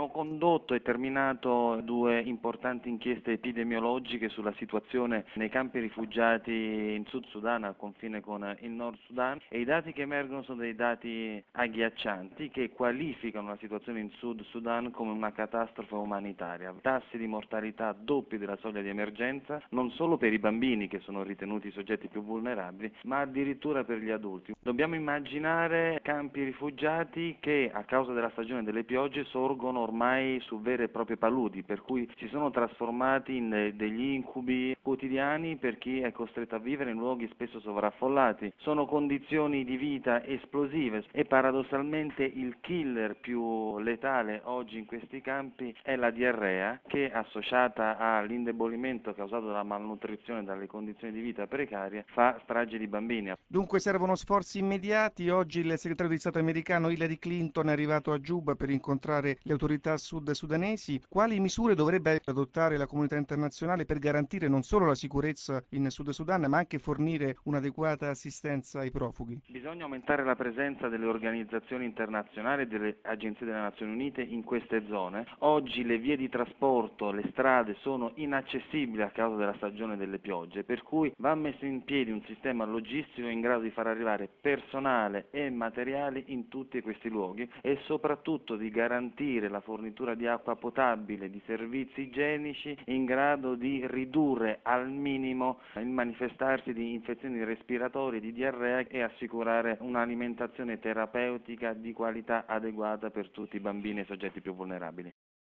abbiamo condotto e terminato 2 importanti inchieste epidemiologiche sulla situazione nei campi rifugiati in Sud Sudan, al confine con il Nord Sudan, e i dati che emergono sono dei dati agghiaccianti che qualificano la situazione in Sud Sudan come una catastrofe umanitaria. Tassi di mortalità doppi della soglia di emergenza, non solo per i bambini che sono ritenuti i soggetti più vulnerabili, ma addirittura per gli adulti. Dobbiamo immaginare campi rifugiati che a causa della stagione delle piogge sorgono ormai su vere e proprie paludi, per cui si sono trasformati in degli incubi quotidiani per chi è costretto a vivere in luoghi spesso sovraffollati. Sono condizioni di vita esplosive e paradossalmente il killer più letale oggi in questi campi è la diarrea, che associata all'indebolimento causato dalla malnutrizione e dalle condizioni di vita precarie fa strage di bambini. Dunque servono sforzi immediati. Oggi il segretario di Stato americano Hillary Clinton è arrivato a Giuba per incontrare le autorità sud-sudanesi. Quali misure dovrebbe adottare la comunità internazionale per garantire non solo la sicurezza in Sud Sudan, ma anche fornire un'adeguata assistenza ai profughi? Bisogna aumentare la presenza delle organizzazioni internazionali e delle agenzie delle Nazioni Unite in queste zone. Oggi le vie di trasporto, le strade sono inaccessibili a causa della stagione delle piogge, per cui va messo in piedi un sistema logistico in grado di far arrivare personale e materiali in tutti questi luoghi e soprattutto di garantire la fornitura di acqua potabile, di servizi igienici in grado di ridurre al minimo il manifestarsi di infezioni respiratorie, di diarrea, e assicurare un'alimentazione terapeutica di qualità adeguata per tutti i bambini e i soggetti più vulnerabili.